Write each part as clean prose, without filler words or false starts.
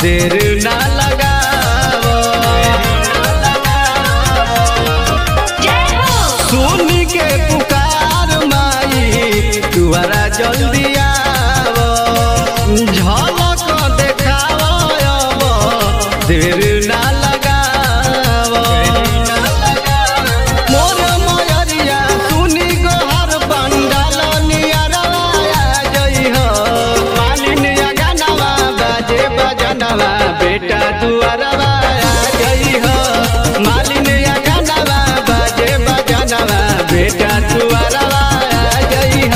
देर ना लगाओ। सुन के पुकार माई तुहरा जल्दी आओ, झलक देखाओ अब देर ना लगाओ। मोर मयरिया सुनी गोहर पंडाल नियरवा जइह, मालिन गानवा बाजे बजनवा बेटा दुआरवा जइह, मालिन गानवा बाजे बजनवा बेटा दुआरवा जइह।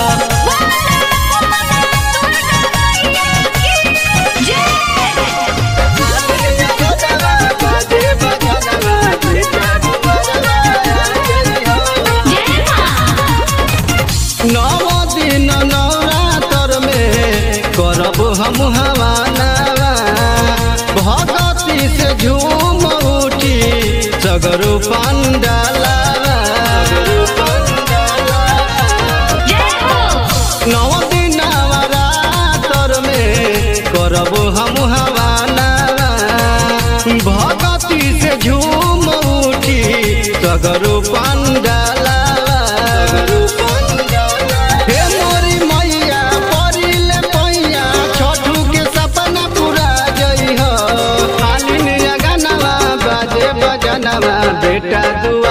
नौ दिन नवरात्र में करब हम हवानावा, भगती से झूम उठी सगरो पंडालावा। नौ दिन नवरात्र में करब हम हवानावा, भगती से झूम उठी सगरो पंडालावा। हे मोरी मैया परिले पैया छठू के सपना पूरा जइह, मालिन गानवा बाजे बजनवा बेटा दुआ